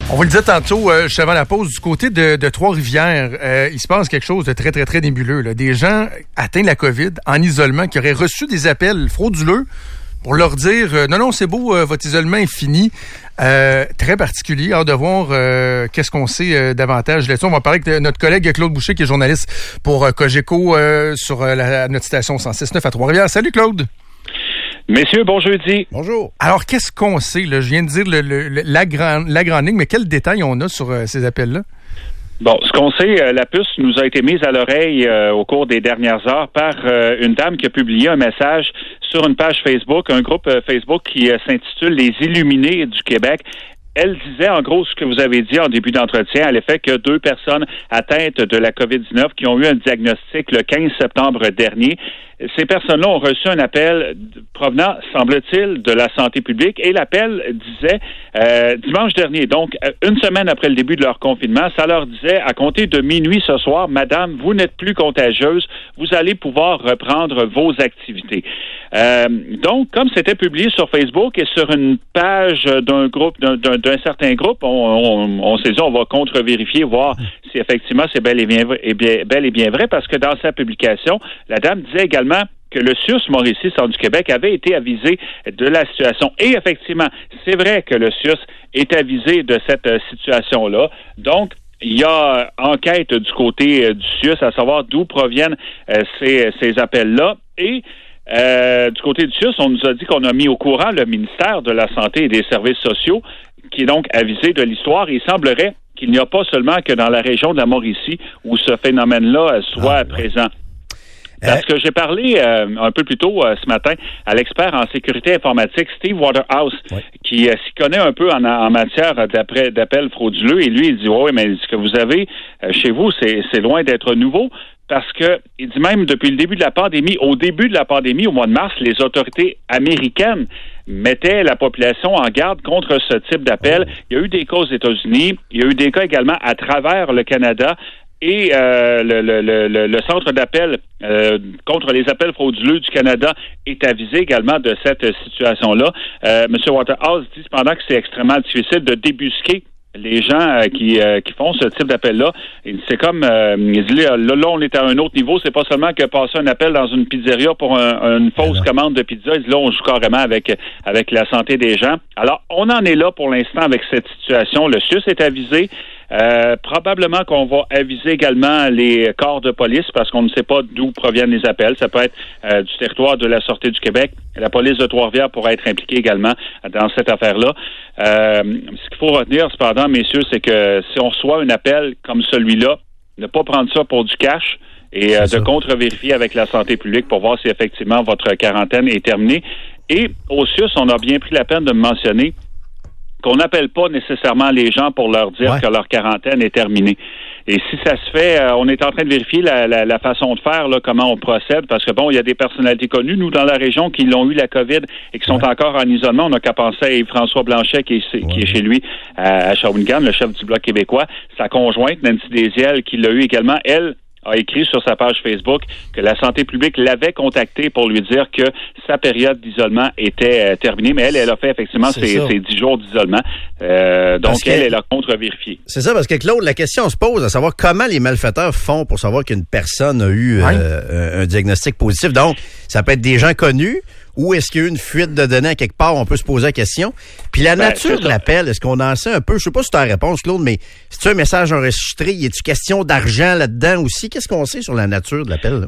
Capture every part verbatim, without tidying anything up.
On vous le disait tantôt, euh, juste avant la pause, du côté de, de Trois-Rivières, euh, il se passe quelque chose de très, très, très nébuleux. Là. Des gens atteints de la COVID en isolement qui auraient reçu des appels frauduleux pour leur dire euh, « Non, non, c'est beau, euh, votre isolement est fini. Euh, » Très particulier. Hâte de voir euh, qu'est-ce qu'on sait euh, davantage là-dessus. On va parler avec notre collègue Claude Boucher, qui est journaliste pour euh, Cogeco euh, sur euh, la, notre station cent six neuf à Trois-Rivières. Salut Claude! Messieurs, bon jeudi. Bonjour. Alors, qu'est-ce qu'on sait? Là? Je viens de dire le, le, le, la, grande, la grande ligne, mais quels détails on a sur euh, ces appels-là? Bon, ce qu'on sait, euh, la puce nous a été mise à l'oreille euh, au cours des dernières heures par euh, une dame qui a publié un message sur une page Facebook, un groupe euh, Facebook qui euh, s'intitule « Les Illuminés du Québec ». Elle disait, en gros, ce que vous avez dit en début d'entretien, à l'effet que deux personnes atteintes de la COVID dix-neuf qui ont eu un diagnostic le quinze septembre dernier, ces personnes-là ont reçu un appel provenant, semble-t-il, de la santé publique, et l'appel disait, euh, dimanche dernier, donc une semaine après le début de leur confinement, ça leur disait, à compter de minuit ce soir, madame, vous n'êtes plus contagieuse, vous allez pouvoir reprendre vos activités. Euh, donc, comme c'était publié sur Facebook et sur une page d'un groupe, d'un, d'un, d'un certain groupe, on, on, on s'est dit, on va contre-vérifier, voir si effectivement c'est bel et bien, et bien, bel et bien vrai, parce que dans sa publication, la dame disait également que le C I U S Mauricie, Centre du Québec, avait été avisé de la situation. Et effectivement, c'est vrai que le C I U S est avisé de cette euh, situation-là. Donc, il y a enquête du côté euh, du C I U S à savoir d'où proviennent euh, ces, ces appels-là. Et euh, du côté du C I U S, on nous a dit qu'on a mis au courant le ministère de la Santé et des Services sociaux, qui est donc avisé de l'histoire. Il semblerait qu'il n'y a pas seulement que dans la région de la Mauricie où ce phénomène-là euh, soit ah, ouais. présent. Parce que j'ai parlé euh, un peu plus tôt euh, ce matin à l'expert en sécurité informatique Steve Waterhouse, ouais. qui euh, s'y connaît un peu en, en matière d'après, d'appels frauduleux. Et lui, il dit, oui, mais ce que vous avez euh, chez vous, c'est, c'est loin d'être nouveau. Parce que, il dit même depuis le début de la pandémie, au début de la pandémie, au mois de mars, les autorités américaines mettaient la population en garde contre ce type d'appel. Il y a eu des cas aux États-Unis, il y a eu des cas également à travers le Canada. Et euh, le, le, le, le centre d'appel euh, contre les appels frauduleux du Canada est avisé également de cette situation-là. Euh, M. Waterhouse dit cependant que c'est extrêmement difficile de débusquer les gens euh, qui, euh, qui font ce type d'appel-là. C'est comme, euh, il dit, là, là, on est à un autre niveau. C'est pas seulement que passer un appel dans une pizzeria pour un, une fausse commande de pizza. Il dit, là, on joue carrément avec, avec la santé des gens. Alors, on en est là pour l'instant avec cette situation. Le C I U S est avisé. Euh, probablement qu'on va aviser également les corps de police parce qu'on ne sait pas d'où proviennent les appels. Ça peut être euh, du territoire de la Sûreté du Québec. La police de Trois-Rivières pourrait être impliquée également dans cette affaire-là. Euh, ce qu'il faut retenir, cependant, messieurs, c'est que si on reçoit un appel comme celui-là, ne pas prendre ça pour du cash et euh, de contre-vérifier avec la santé publique pour voir si effectivement votre quarantaine est terminée. Et au C I U S, on a bien pris la peine de me mentionner qu'on n'appelle pas nécessairement les gens pour leur dire ouais. que leur quarantaine est terminée. Et si ça se fait, euh, on est en train de vérifier la, la, la façon de faire, là, comment on procède, parce que bon, il y a des personnalités connues, nous, dans la région, qui l'ont eu la COVID et qui sont ouais. encore en isolement. On n'a qu'à penser à Yves-François Blanchet, qui est, ouais. qui est chez lui à, à Shawinigan, le chef du Bloc québécois. Sa conjointe, Nancy Desiel, qui l'a eu également, elle, a écrit sur sa page Facebook que la santé publique l'avait contacté pour lui dire que sa période d'isolement était euh, terminée, mais elle, elle a fait effectivement ses, ses dix jours d'isolement. Euh, donc, elle, elle a contre-vérifié. C'est ça, parce que Claude, la question se pose à savoir comment les malfaiteurs font pour savoir qu'une personne a eu oui. euh, un diagnostic positif. Donc, ça peut être des gens connus, ou est-ce qu'il y a eu une fuite de données à quelque part? On peut se poser la question. Puis la ben, nature de l'appel, est-ce qu'on en sait un peu? Je sais pas si tu as la réponse, Claude, mais c'est-tu un message enregistré? Y a-t-il question d'argent là-dedans aussi? Qu'est-ce qu'on sait sur la nature de l'appel, là?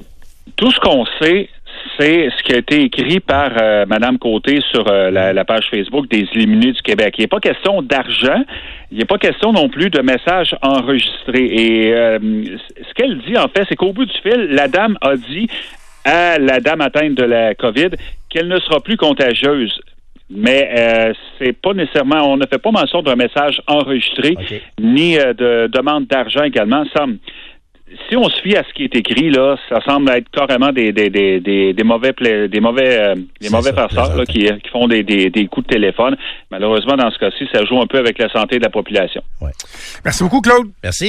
Tout ce qu'on sait, c'est ce qui a été écrit par euh, Mme Côté sur euh, la, la page Facebook des Illuminés du Québec. Il n'est pas question d'argent. Il n'est pas question non plus de messages enregistrés. Et euh, ce qu'elle dit, en fait, c'est qu'au bout du fil, la dame a dit à la dame atteinte de la COVID qu'elle ne sera plus contagieuse. Mais euh, c'est pas nécessairement, on ne fait pas mention d'un message enregistré, okay. ni euh, de demande d'argent également. Ça, si on se fie à ce qui est écrit, là, ça semble être carrément des des des des, des mauvais pla- des mauvais euh, des mauvais farceurs là, qui, qui font des, des des coups de téléphone. Malheureusement, dans ce cas-ci, ça joue un peu avec la santé de la population. Ouais. Merci beaucoup, Claude. Merci.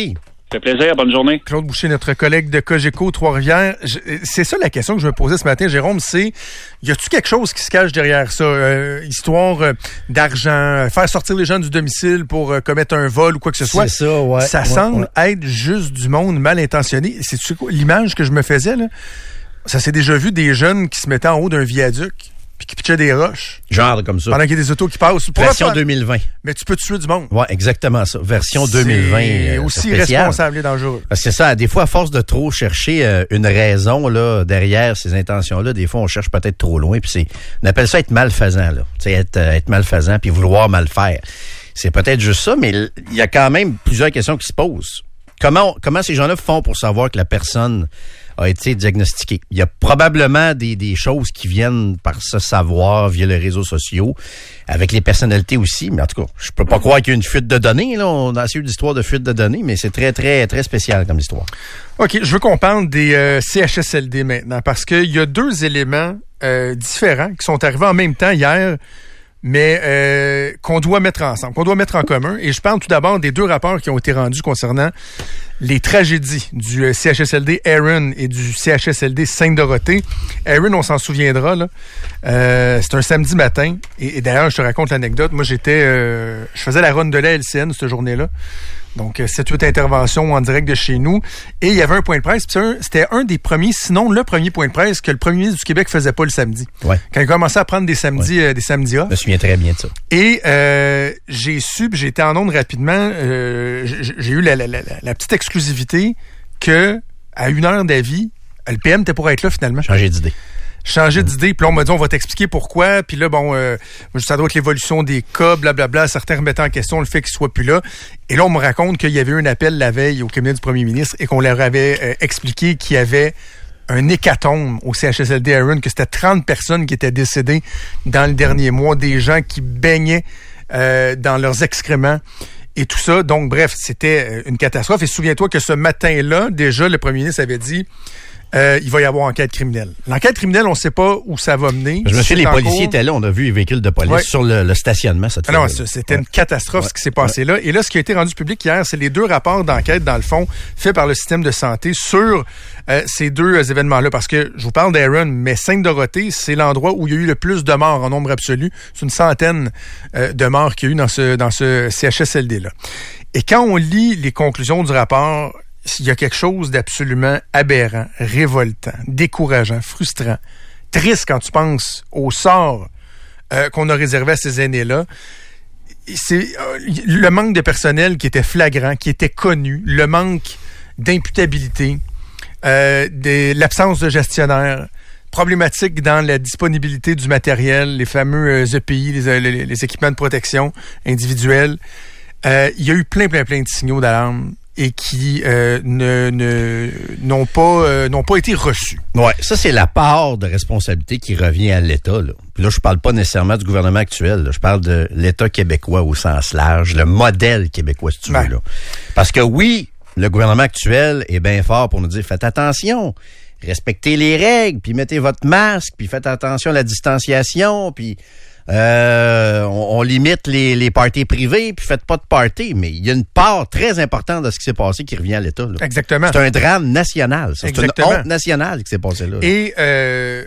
Ça fait plaisir, bonne journée. Claude Boucher, notre collègue de Cogeco Trois-Rivières. Je, c'est ça la question que je me posais ce matin, Jérôme, c'est, y a-tu quelque chose qui se cache derrière ça? Euh, histoire euh, d'argent, faire sortir les gens du domicile pour euh, commettre un vol ou quoi que ce soit. C'est ça, ouais. Ça ouais, semble ouais. être juste du monde mal intentionné. C'est quoi l'image que je me faisais, là? Ça s'est déjà vu des jeunes qui se mettaient en haut d'un viaduc puis qui pitchaient des roches. Genre comme ça. Pendant qu'il y a des autos qui passent. Version faire... deux mille vingt. Mais tu peux tuer du monde. Ouais, exactement ça. Version deux mille vingt. C'est euh, aussi c'est spécial. responsable et dangereux. C'est ça. Des fois, à force de trop chercher euh, une raison là derrière ces intentions-là, des fois, on cherche peut-être trop loin. Puis c'est, on appelle ça être malfaisant, là. Tu sais, être, euh, être malfaisant puis vouloir mal faire. C'est peut-être juste ça, mais il y a quand même plusieurs questions qui se posent. Comment, comment ces gens-là font pour savoir que la personne a été diagnostiquée? Il y a probablement des, des choses qui viennent par ce savoir via les réseaux sociaux, avec les personnalités aussi, mais en tout cas, je peux pas croire qu'il y a une fuite de données. Là. On a assez eu d'histoire de fuite de données, mais c'est très, très, très spécial comme histoire. OK, je veux qu'on parle des euh, C H S L D maintenant, parce qu'il y a deux éléments euh, différents qui sont arrivés en même temps hier, mais euh, qu'on doit mettre ensemble, qu'on doit mettre en commun. Et je parle tout d'abord des deux rapports qui ont été rendus concernant les tragédies du C H S L D Erin et du C H S L D Sainte-Dorothée. Erin, on s'en souviendra, là. Euh, c'est un samedi matin. Et, et d'ailleurs, je te raconte l'anecdote. Moi, j'étais... Euh, je faisais la ronde de la L C N cette journée-là. Donc, sept huit interventions en direct de chez nous. Et il y avait un point de presse. Puis c'était un des premiers, sinon le premier point de presse que le premier ministre du Québec faisait pas le samedi. Ouais. Quand il commençait à prendre des samedis, ouais. euh, des samedis off. Je me souviens très bien de ça. Et euh, j'ai su, puis j'ai été en onde rapidement, euh, j'ai, j'ai eu la, la, la, la petite exclusivité que à une heure d'avis, le P M était pour être là finalement. Changer d'idée. Changer d'idée, puis là, on m'a dit, on va t'expliquer pourquoi, puis là, bon, euh, ça doit être l'évolution des cas, blablabla, certains remettaient en question le fait qu'il soit plus là, et là, on me raconte qu'il y avait eu un appel la veille au cabinet du premier ministre et qu'on leur avait euh, expliqué qu'il y avait un hécatombe au C H S L D Erin, que c'était trente personnes qui étaient décédées dans le dernier mois, des gens qui baignaient euh, dans leurs excréments, et tout ça. Donc, bref, c'était une catastrophe, et souviens-toi que ce matin-là, déjà, le premier ministre avait dit... Euh, il va y avoir enquête criminelle. L'enquête criminelle, on ne sait pas où ça va mener. Je me souviens, les policiers étaient là, on a vu les véhicules de police ouais. sur le, le stationnement. Cette ah non, c'était ouais. une catastrophe ouais. ce qui s'est passé ouais. là. Et là, ce qui a été rendu public hier, c'est les deux rapports d'enquête, dans le fond, faits par le système de santé sur euh, ces deux euh, événements-là. Parce que je vous parle d'Erin, mais Sainte-Dorothée, c'est l'endroit où il y a eu le plus de morts en nombre absolu. C'est une centaine euh, de morts qu'il y a eu dans ce, dans ce C H S L D-là. Et quand on lit les conclusions du rapport, il y a quelque chose d'absolument aberrant, révoltant, décourageant, frustrant, triste quand tu penses au sort euh, qu'on a réservé à ces aînés-là. C'est euh, le manque de personnel qui était flagrant, qui était connu, le manque d'imputabilité, euh, de l'absence de gestionnaire, problématique dans la disponibilité du matériel, les fameux E P I, les, les, les équipements de protection individuels. Euh, il y a eu plein, plein, plein de signaux d'alarme et qui euh, ne, ne n'ont pas euh, n'ont pas été reçus. Ouais, ça c'est la part de responsabilité qui revient à l'État. Là, Puis là je parle pas nécessairement du gouvernement actuel. Là. Je parle de l'État québécois au sens large, le modèle québécois si tu ouais. veux. Là. Parce que oui, le gouvernement actuel est bien fort pour nous dire faites attention, respectez les règles, puis mettez votre masque, puis faites attention à la distanciation, puis Euh, on, on limite les, les parties privées, puis faites pas de party, mais il y a une part très importante de ce qui s'est passé qui revient à l'État. Là. Exactement. C'est un drame national. Ça. C'est Exactement. une honte nationale qui s'est passée là. Et euh,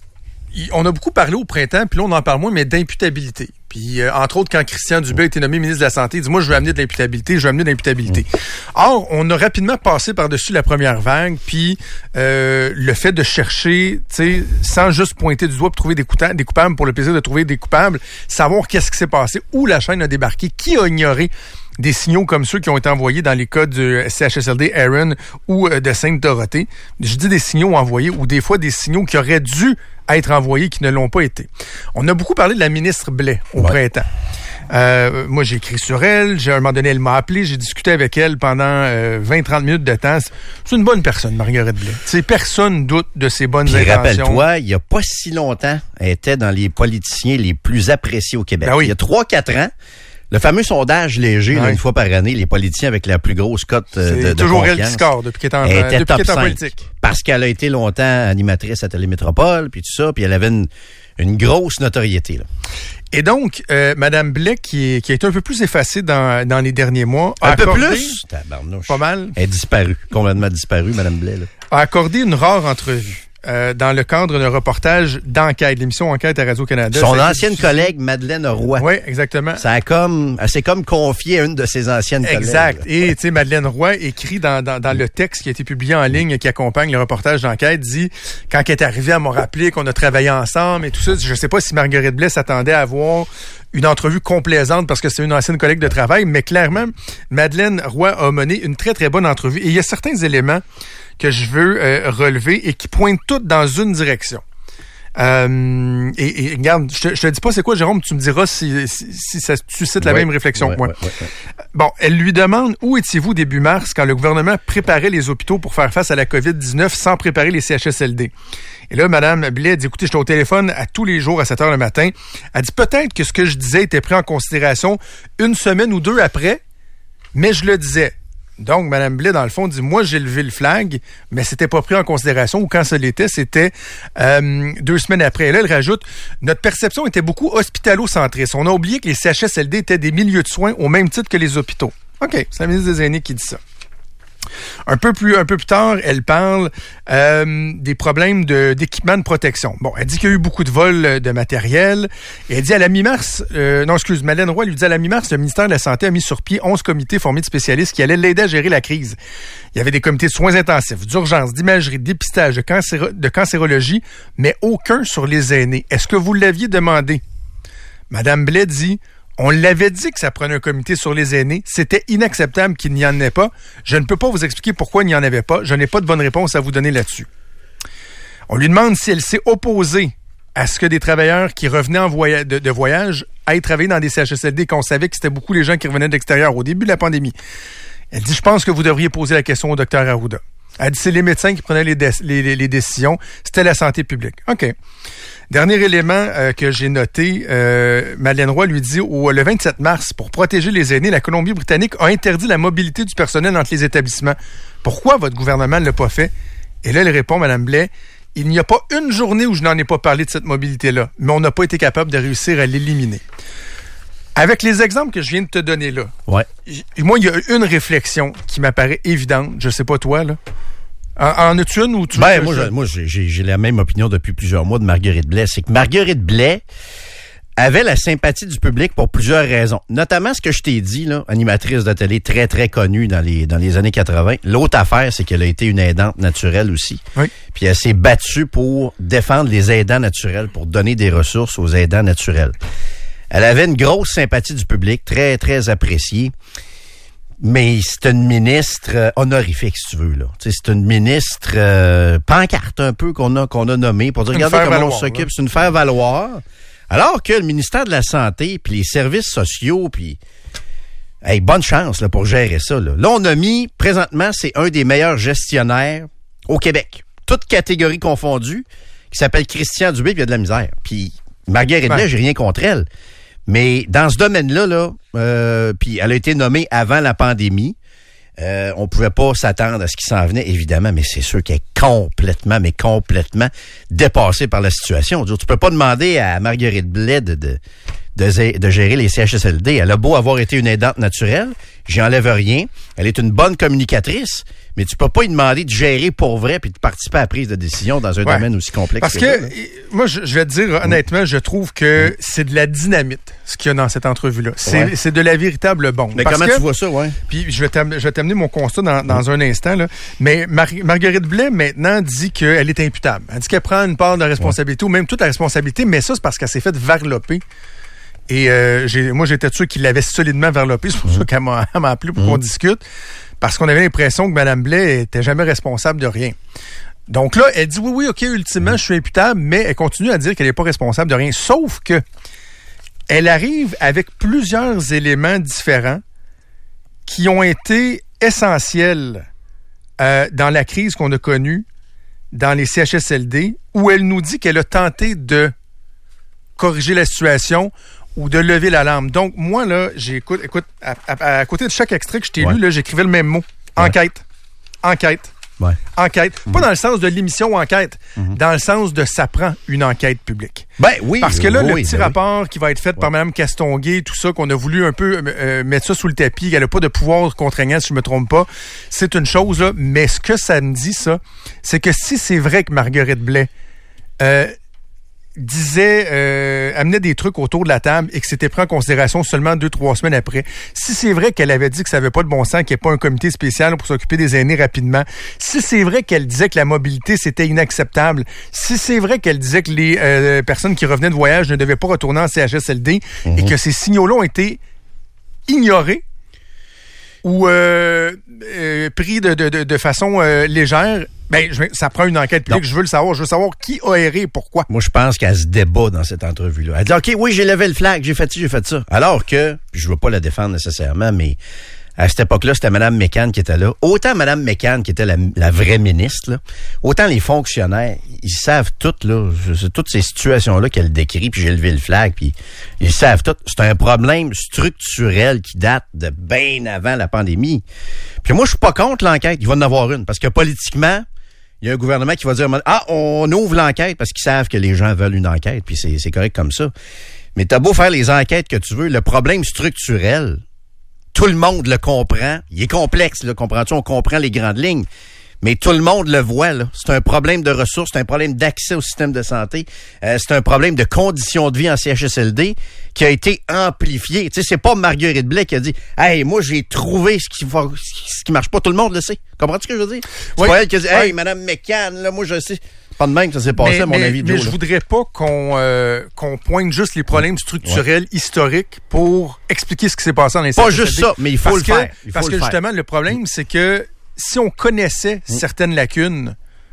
on a beaucoup parlé au printemps, puis là on en parle moins, mais d'imputabilité. Puis, euh, entre autres, quand Christian Dubé a été nommé ministre de la Santé, il dit « Moi, je veux amener de l'imputabilité, je veux amener de l'imputabilité. Mmh. » Or, on a rapidement passé par-dessus la première vague, puis euh, le fait de chercher, tu sais, sans juste pointer du doigt pour trouver des, couta- des coupables, pour le plaisir de trouver des coupables, savoir qu'est-ce qui s'est passé, où la chaîne a débarqué, qui a ignoré des signaux comme ceux qui ont été envoyés dans les cas du C H S L D Erin ou euh, de Sainte-Dorothée. Je dis des signaux envoyés ou des fois des signaux qui auraient dû être envoyés qui ne l'ont pas été. On a beaucoup parlé de la ministre Blais au ouais. printemps. Euh, moi, j'ai écrit sur elle. J'ai, à un moment donné, elle m'a appelé. J'ai discuté avec elle pendant euh, vingt à trente minutes de temps. C'est une bonne personne, Marguerite Blais. T'sais, personne doute de ses bonnes Puis, intentions. Rappelle-toi, il n'y a pas si longtemps, elle était dans les politiciens les plus appréciés au Québec. Ben oui. Il y a trois quatre ans, le fameux sondage léger, ouais. là, une fois par année, les politiciens avec la plus grosse cote euh, de, de toujours confiance. Elle qui score depuis qu'elle est en, elle était depuis top qu'elle est en cinq, politique. Parce qu'elle a été longtemps animatrice à Télémétropole, puis tout ça, puis elle avait une, une grosse notoriété. Là. Et donc, euh, Mme Blais, qui, est, qui a été un peu plus effacée dans, dans les derniers mois... Un peu accordé, plus? Tabarnouche. Pas mal. Elle est disparue, complètement disparue, Mme Blais. Là. A accordé une rare entrevue euh, dans le cadre d'un reportage d'Enquête, l'émission Enquête à Radio-Canada. Son ancienne diffusé... collègue, Madeleine Roy. Oui, exactement. Ça a comme, elle s'est comme confiée à une de ses anciennes exact. collègues. Exact. Et, tu sais, Madeleine Roy écrit dans, dans, dans le texte qui a été publié en ligne qui accompagne le reportage d'Enquête, dit, quand elle est arrivée, elle m'a rappelé qu'on a travaillé ensemble et tout ça. Je sais pas si Marguerite Blais s'attendait à avoir une entrevue complaisante parce que c'est une ancienne collègue de travail, mais clairement, Madeleine Roy a mené une très, très bonne entrevue. Et il y a certains éléments que je veux euh, relever et qui pointent toutes dans une direction. Euh, et, et regarde, je te, je te dis pas c'est quoi, Jérôme, tu me diras si, si, si ça suscite la ouais, même réflexion ouais, que moi. Ouais, ouais, ouais. Bon, elle lui demande où étiez-vous début mars quand le gouvernement préparait les hôpitaux pour faire face à la covid dix-neuf sans préparer les C H S L D. Et là, Mme Blais dit, écoutez, j'étais au téléphone à tous les jours à sept heures le matin. Elle dit peut-être que ce que je disais était pris en considération une semaine ou deux après, mais je le disais. Donc, Mme Blais, dans le fond, dit, moi, j'ai levé le flag, mais c'était pas pris en considération, ou quand ça l'était, c'était euh, deux semaines après. Et là, elle rajoute, notre perception était beaucoup hospitalo-centriste. On a oublié que les C H S L D étaient des milieux de soins au même titre que les hôpitaux. OK, c'est la ministre des Aînés qui dit ça. Un peu plus un peu plus tard, elle parle euh, des problèmes de, d'équipement de protection. Bon, elle dit qu'il y a eu beaucoup de vols de matériel. Et elle dit à la mi-mars, euh, non, excuse, Madeleine Roy lui dit à la mi-mars, le ministère de la Santé a mis sur pied onze comités formés de spécialistes qui allaient l'aider à gérer la crise. Il y avait des comités de soins intensifs, d'urgence, d'imagerie, de dépistage, de, cancéro- de cancérologie, mais aucun sur les aînés. Est-ce que vous l'aviez demandé? Madame Blais dit... On l'avait dit que ça prenait un comité sur les aînés. C'était inacceptable qu'il n'y en ait pas. Je ne peux pas vous expliquer pourquoi il n'y en avait pas. Je n'ai pas de bonne réponse à vous donner là-dessus. On lui demande si elle s'est opposée à ce que des travailleurs qui revenaient en voya- de, de voyage aillent travailler dans des C H S L D, qu'on savait que c'était beaucoup les gens qui revenaient de l'extérieur au début de la pandémie. Elle dit, je pense que vous devriez poser la question au docteur Arruda. Elle dit, c'est les médecins qui prenaient les, dé- les, les, les décisions. C'était la santé publique. OK. Dernier élément euh, que j'ai noté, euh, Madeleine Roy lui dit, au, le vingt-sept mars, pour protéger les aînés, la Colombie-Britannique a interdit la mobilité du personnel entre les établissements. Pourquoi votre gouvernement ne l'a pas fait? Et là, elle répond, Mme Blais, il n'y a pas une journée où je n'en ai pas parlé de cette mobilité-là, mais on n'a pas été capable de réussir à l'éliminer. Avec les exemples que je viens de te donner là, ouais. j- moi, il y a une réflexion qui m'apparaît évidente. Je sais pas toi, là. En, en as-tu une ou tu... Ben, moi, je, moi j'ai, j'ai la même opinion depuis plusieurs mois de Marguerite Blais. C'est que Marguerite Blais avait la sympathie du public pour plusieurs raisons. Notamment ce que je t'ai dit, là, animatrice de télé très, très connue dans les, dans les années quatre-vingt. L'autre affaire, c'est qu'elle a été une aidante naturelle aussi. Oui. Puis elle s'est battue pour défendre les aidants naturels, pour donner des ressources aux aidants naturels. Elle avait une grosse sympathie du public, très, très appréciée. Mais c'est une ministre euh, honorifique, si tu veux, là. T'sais, c'est une ministre euh, pancarte un peu qu'on a qu'on a nommée pour dire, regardez comment valoir, on s'occupe. Là. C'est une faire valoir. Alors que le ministère de la Santé, puis les services sociaux, puis hey, bonne chance là, pour gérer ça. Là. là, on a mis, présentement, c'est un des meilleurs gestionnaires au Québec. Toutes catégories confondues, qui s'appelle Christian Dubé, puis il y a de la misère. Puis Marguerite Blais, ouais. J'ai rien contre elle. Mais dans ce domaine-là, là, euh, puis elle a été nommée avant la pandémie. Euh, on pouvait pas s'attendre à ce qui s'en venait, évidemment, mais c'est sûr qu'elle est complètement, mais complètement dépassée par la situation. Tu peux pas demander à Marguerite Blais de, de, de, de gérer les C H S L D. Elle a beau avoir été une aidante naturelle, j'y enlève rien. Elle est une bonne communicatrice, mais tu peux pas lui demander de gérer pour vrai puis de participer à la prise de décision dans un ouais. domaine aussi complexe. Parce que, que moi, je, je vais te dire, honnêtement, je trouve que mmh. c'est de la dynamite, ce qu'il y a dans cette entrevue-là. C'est, ouais. c'est de la véritable bombe. Mais Parce comment que, tu vois ça, ouais? Puis je vais, je vais t'amener mon constat dans, dans mmh. un instant, là. Mais Mar- Marguerite Blais, maintenant, dit qu'elle est imputable. Elle dit qu'elle prend une part de responsabilité, ouais. ou même toute la responsabilité, mais ça, c'est parce qu'elle s'est faite varloper. Et euh, j'ai, moi, j'étais sûr qu'il l'avait solidement varlopé. C'est pour mmh. ça qu'elle m'a, elle m'a appelé pour mmh. qu'on discute. Parce qu'on avait l'impression que Mme Blais était jamais responsable de rien. Donc là, elle dit oui, oui, OK, ultimement, je suis imputable, mais elle continue à dire qu'elle n'est pas responsable de rien. Sauf que elle arrive avec plusieurs éléments différents qui ont été essentiels euh, dans la crise qu'on a connue dans les C H S L D, où elle nous dit qu'elle a tenté de corriger la situation ou de lever l'alarme. Donc, moi, là, j'écoute, écoute, à, à, à côté de chaque extrait que je t'ai ouais. lu, là, j'écrivais le même mot. Enquête. Ouais. Enquête. Ouais. Enquête. Mm-hmm. Pas dans le sens de l'émission enquête, mm-hmm. dans le sens de ça prend une enquête publique. Ben oui. Parce que là, oui, le petit ben rapport oui. qui va être fait ouais. par Mme Castonguay, tout ça, qu'on a voulu un peu euh, mettre ça sous le tapis, qu'elle n'a pas de pouvoir contraignant, si je me trompe pas, c'est une chose, là. Mais ce que ça me dit, ça, c'est que si c'est vrai que Marguerite Blais euh, disait, euh, amenait des trucs autour de la table et que c'était pris en considération seulement deux, trois semaines après. Si c'est vrai qu'elle avait dit que ça n'avait pas de bon sens, qu'il n'y ait pas un comité spécial pour s'occuper des aînés rapidement, si c'est vrai qu'elle disait que la mobilité, c'était inacceptable, si c'est vrai qu'elle disait que les euh, personnes qui revenaient de voyage ne devaient pas retourner en C H S L D mm-hmm. et que ces signaux-là ont été ignorés ou euh, euh, pris de, de, de, de façon euh, légère, ben, je, ça prend une enquête publique. Non. Je veux le savoir. Je veux savoir qui a erré et pourquoi. Moi, je pense qu'elle se débat dans cette entrevue-là. Elle dit, OK, oui, j'ai levé le flag, j'ai fait ci, j'ai fait ça. Alors que, puis je veux pas la défendre nécessairement, mais à cette époque-là, c'était Mme Mécan qui était là. Autant Mme Mécan qui était la, la vraie ministre, là, autant les fonctionnaires, ils savent toutes, là, toutes ces situations-là qu'elle décrit, puis j'ai levé le flag, puis ils savent tout. C'est un problème structurel qui date de bien avant la pandémie. Puis moi, je suis pas contre l'enquête. Il va en avoir une, parce que politiquement, il y a un gouvernement qui va dire « Ah, on ouvre l'enquête parce qu'ils savent que les gens veulent une enquête, puis c'est, c'est correct comme ça. » Mais t'as beau faire les enquêtes que tu veux, le problème structurel, tout le monde le comprend. Il est complexe, là, comprends-tu? On comprend les grandes lignes. Mais tout le monde le voit, là. C'est un problème de ressources, c'est un problème d'accès au système de santé, euh, c'est un problème de conditions de vie en C H S L D qui a été amplifié. Tu sais, c'est pas Marguerite Blais qui a dit « Hey, moi, j'ai trouvé ce qui va, ce qui marche pas. » Tout le monde le sait. Comprends-tu ce que je veux dire? C'est oui. pas elle qui a dit « Hey, oui. Madame Mécan, là, moi, je sais. » Pas de même que ça s'est passé, mais, à mon mais, avis. Mais Joe, je voudrais pas qu'on euh, qu'on pointe juste les problèmes structurels ouais. historiques pour expliquer ce qui s'est passé dans les C H S L D. Pas juste ça, mais il faut parce le que, faire. Il faut parce le que faire. justement, le problème, c'est que si on connaissait mmh. certaines lacunes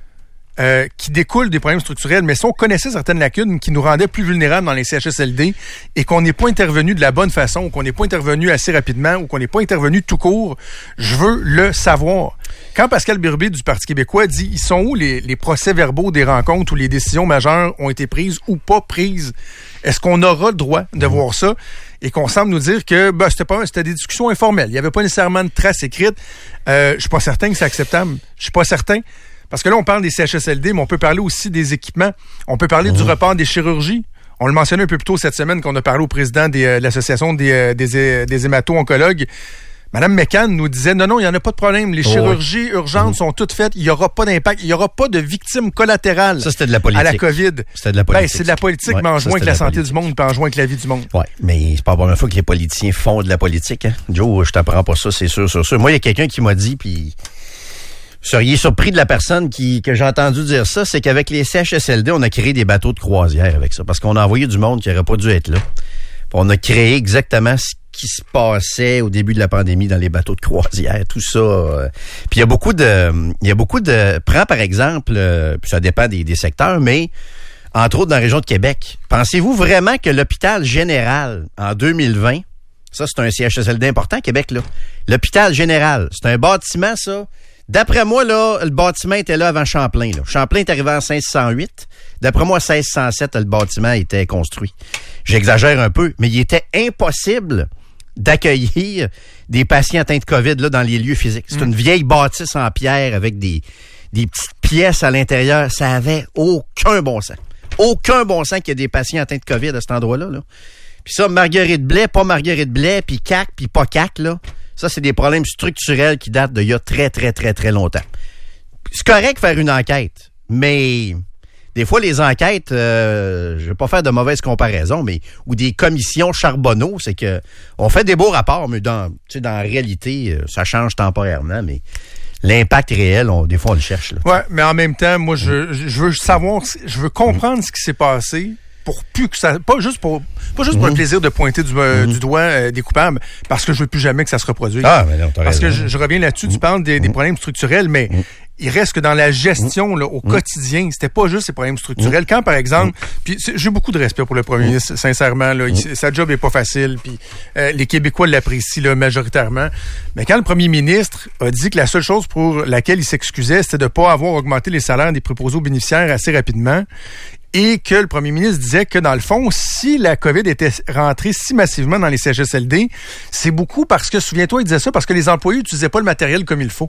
euh, qui découlent des problèmes structurels, mais si on connaissait certaines lacunes qui nous rendaient plus vulnérables dans les C H S L D et qu'on n'est pas intervenu de la bonne façon, ou qu'on n'est pas intervenu assez rapidement, ou qu'on n'est pas intervenu tout court, je veux le savoir. Quand Pascal Birubé du Parti québécois dit « Ils sont où les, les procès-verbaux des rencontres où les décisions majeures ont été prises ou pas prises? » Est-ce qu'on aura le droit de mmh. voir ça? Et qu'on semble nous dire que ben, c'était pas c'était des discussions informelles. Il n'y avait pas nécessairement de traces écrites. Euh, je suis pas certain que c'est acceptable. Je suis pas certain. Parce que là, on parle des C H S L D, mais on peut parler aussi des équipements. On peut parler mmh. du report des chirurgies. On le mentionnait un peu plus tôt cette semaine qu'on a parlé au président des, euh, de l'Association des, euh, des, euh, des hémato-oncologues. Mme Mécan nous disait, non, non, il n'y en a pas de problème. Les oh, chirurgies oui. urgentes mmh. sont toutes faites. Il n'y aura pas d'impact. Il n'y aura pas de victimes collatérales ça, c'était de la politique. À la COVID. C'était de la politique. Ben, c'est de la politique, ouais, mais en jouant avec la, la santé politique. du monde, puis en jouant avec la vie du monde. Oui, mais c'est pas la première fois que les politiciens font de la politique. Hein? Joe, je t'apprends pas ça, c'est sûr, sûr, sûr. Moi, il y a quelqu'un qui m'a dit, puis vous seriez surpris de la personne qui que j'ai entendu dire ça, c'est qu'avec les C H S L D, on a créé des bateaux de croisière avec ça, parce qu'on a envoyé du monde qui n'aurait pas dû être là. Puis on a créé exactement ce qui se passait au début de la pandémie dans les bateaux de croisière, tout ça. Euh. Puis il y a beaucoup de, il y a beaucoup de, prends par exemple, euh, puis ça dépend des, des secteurs, mais entre autres dans la région de Québec, pensez-vous vraiment que l'hôpital général en deux mille vingt, ça c'est un C H S L D important, Québec là, l'hôpital général, c'est un bâtiment ça. D'après moi, là, le bâtiment était là avant Champlain. Là. Champlain est arrivé en seize cent huit. D'après moi, seize cent sept, le bâtiment était construit. J'exagère un peu, mais il était impossible d'accueillir des patients atteints de COVID là, dans les lieux physiques. C'est mmh. une vieille bâtisse en pierre avec des, des petites pièces à l'intérieur. Ça avait aucun bon sens. Aucun bon sens qu'il y ait des patients atteints de COVID à cet endroit-là. Là. Puis ça, Marguerite Blais, pas Marguerite Blais, puis C A C, puis pas C A C, là. Ça, c'est des problèmes structurels qui datent d'il y a très, très, très, très longtemps. C'est correct de faire une enquête, mais des fois, les enquêtes, euh, je vais pas faire de mauvaises comparaisons, mais ou des commissions Charbonneau, c'est que on fait des beaux rapports, mais dans, tu sais, dans la réalité, ça change temporairement, mais l'impact réel, on, des fois, on le cherche. Là, ouais, mais en même temps, moi, je, je veux savoir, je veux comprendre mmh. ce qui s'est passé. Pour plus que ça, pas juste pour, pas juste mmh. pour le plaisir de pointer du, euh, mmh. du doigt euh, des coupables, parce que je veux plus jamais que ça se reproduise. Ah, mais non, t'as parce raison. que je, je reviens là-dessus, mmh. tu parles des, des problèmes structurels, mais mmh. il reste que dans la gestion, là, au mmh. quotidien, c'était pas juste ces problèmes structurels. Mmh. Quand, par exemple, mmh. puis j'ai beaucoup de respect pour le premier ministre, mmh. sincèrement, là, mmh. il, sa job est pas facile, puis euh, les Québécois l'apprécient là, majoritairement. Mais quand le premier ministre a dit que la seule chose pour laquelle il s'excusait, c'était de pas avoir augmenté les salaires des préposés aux bénéficiaires assez rapidement, et que le premier ministre disait que, dans le fond, si la COVID était rentrée si massivement dans les C H S L D, c'est beaucoup parce que, souviens-toi, il disait ça, parce que les employés n'utilisaient pas le matériel comme il faut.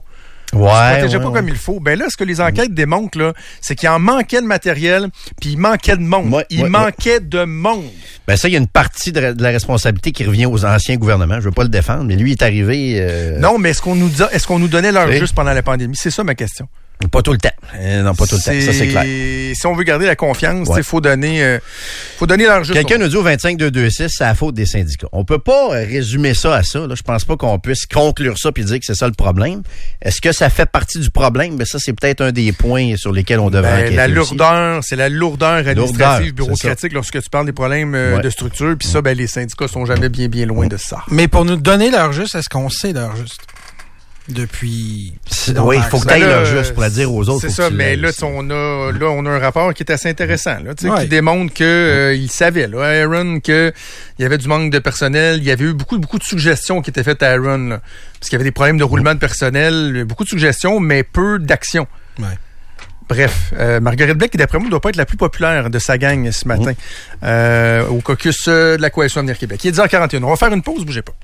Ouais, se protégeaient ouais, pas ouais. comme il faut. Ben là, ce que les enquêtes démontrent, là, c'est qu'il en manquait de matériel, puis il manquait de monde. Ouais, il ouais, manquait ouais. de monde. Ben ça, il y a une partie de, de la responsabilité qui revient aux anciens gouvernements. Je veux pas le défendre, mais lui est arrivé... Euh... Non, mais est-ce qu'on nous, est-ce qu'on nous donnait l'heure oui. juste pendant la pandémie? C'est ça ma question. Pas tout le temps. Euh, non, pas tout le c'est... temps. Ça, c'est clair. Si on veut garder la confiance, il ouais. faut donner euh, faut donner l'heure juste. Quelqu'un nous dit au vingt-cinq deux deux six, c'est la faute des syndicats. On peut pas résumer ça à ça. Là. Je pense pas qu'on puisse conclure ça puis dire que c'est ça le problème. Est-ce que ça fait partie du problème? Ben ça, c'est peut-être un des points sur lesquels on devrait ben, enquêter la lourdeur, aussi. C'est la lourdeur administrative, lourdeur, bureaucratique lorsque tu parles des problèmes euh, ouais. de structure. Puis ça, ben, les syndicats sont jamais bien, bien loin ouais. de ça. Mais pour nous donner l'heure juste, est-ce qu'on sait l'heure juste? Depuis... Oui, il faut que tu ailles l'heure juste pour la dire aux autres. C'est ça, mais là, on a, là, on a un rapport qui est assez intéressant, là, ouais. qui démontre que euh, il savait, là, Aaron, qu'il y avait du manque de personnel. Il y avait eu beaucoup, beaucoup de suggestions qui étaient faites à Aaron, là, parce qu'il y avait des problèmes de roulement de personnel, beaucoup de suggestions, mais peu d'actions. Ouais. Bref, euh, Marguerite Blais, qui d'après moi ne doit pas être la plus populaire de sa gang ce matin, mmh. euh, au caucus de la Coalition Avenir Québec. Il est dix heures quarante et un. On va faire une pause, bougez pas.